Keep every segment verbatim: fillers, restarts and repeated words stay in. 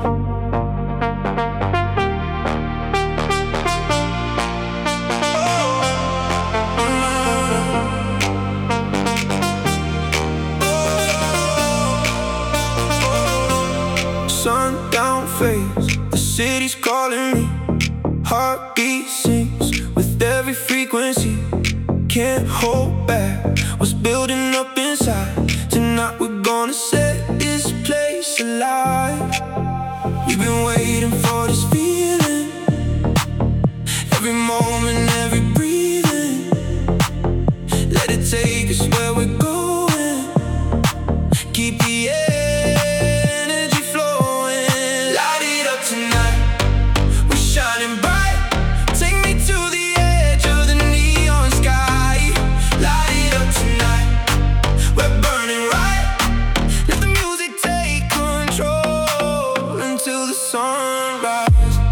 Sundown fades, the city's calling me. Heartbeat sings with every frequency. Can't hold back what's building up inside. Tonight we're gonna set this place alive. We've been waiting for this feeling. Every moment, every breathing. Let it take us where we're going. Keep the energy flowing. Light it up tonight. We're shining bright. Take me to the edge of the neon sky. Light it up tonight. We're burning right. Let the music take control until the sunrise.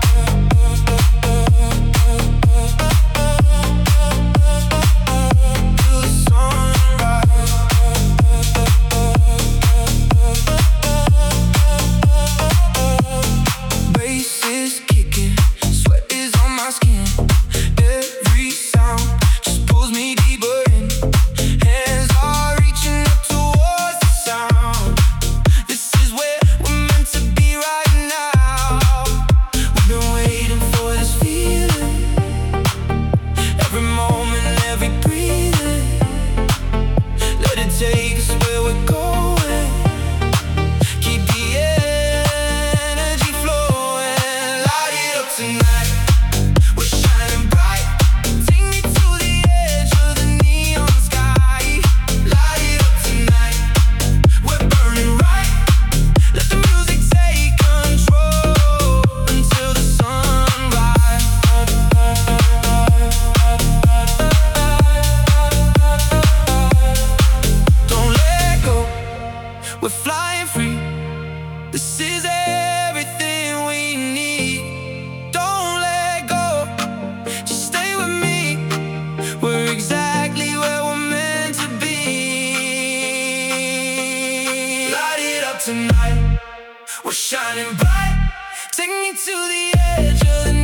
Take us where we're going. Keep the energy flowing. Light it up tonight. We're shining bright. Take me to the edge of the neon sky. Light it up tonight. We're burning right. Let the music take control until the sunrise. We're flying free. This is everything we need. Don't let go. Just stay with me. We're exactly where we're meant to be. Light it up tonight. We're shining bright. Take me to the edge of the